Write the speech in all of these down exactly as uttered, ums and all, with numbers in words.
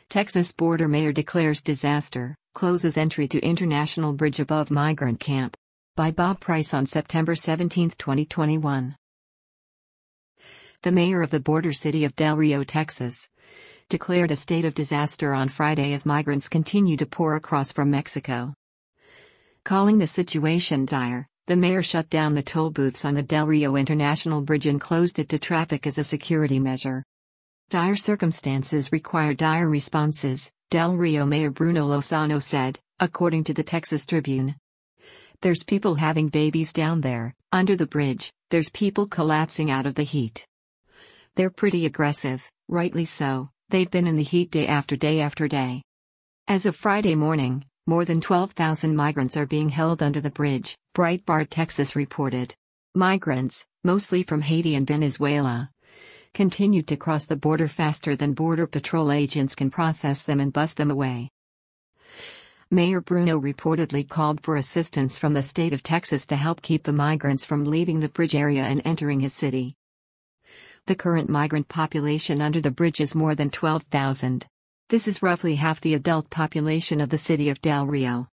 Texas border mayor declares disaster, closes entry to international bridge above migrant camp. By Bob Price on September seventeenth, twenty twenty-one. The mayor of the border city of Del Rio, Texas, declared a state of disaster on Friday as migrants continue to pour across from Mexico. Calling the situation dire, the mayor shut down the toll booths on the Del Rio International Bridge and closed it to traffic as a security measure. Dire circumstances require dire responses, Del Rio Mayor Bruno Lozano said, according to the Texas Tribune. There's people having babies down there, under the bridge, there's people collapsing out of the heat. They're pretty aggressive, rightly so, they've been in the heat day after day after day. As of Friday morning, more than twelve thousand migrants are being held under the bridge, Breitbart Texas reported. Migrants, mostly from Haiti and Venezuela, continued to cross the border faster than Border Patrol agents can process them and bus them away. Mayor Bruno reportedly called for assistance from the state of Texas to help keep the migrants from leaving the bridge area and entering his city. The current migrant population under the bridge is more than twelve thousand. This is roughly half the adult population of the city of Del Rio.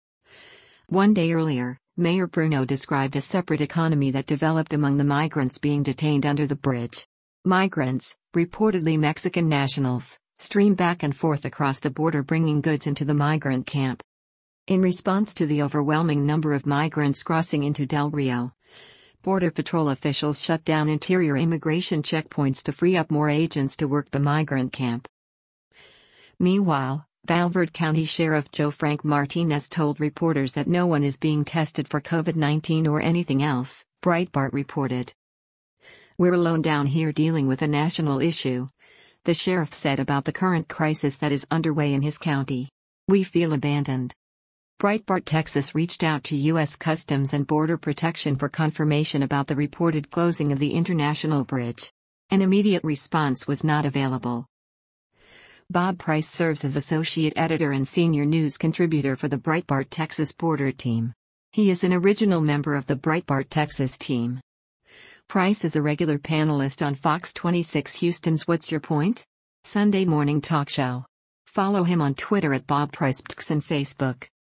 One day earlier, Mayor Bruno described a separate economy that developed among the migrants being detained under the bridge. Migrants, reportedly Mexican nationals, stream back and forth across the border bringing goods into the migrant camp. In response to the overwhelming number of migrants crossing into Del Rio, Border Patrol officials shut down interior immigration checkpoints to free up more agents to work the migrant camp. Meanwhile, Valverde County Sheriff Joe Frank Martinez told reporters that no one is being tested for COVID nineteen or anything else, Breitbart reported. We're alone down here dealing with a national issue, the sheriff said about the current crisis that is underway in his county. We feel abandoned. Breitbart Texas reached out to U S Customs and Border Protection for confirmation about the reported closing of the international bridge. An immediate response was not available. Bob Price serves as associate editor and senior news contributor for the Breitbart Texas border team. He is an original member of the Breitbart Texas team. Price is a regular panelist on Fox twenty-six Houston's What's Your Point? Sunday morning talk show. Follow him on Twitter at Bob Price and Facebook.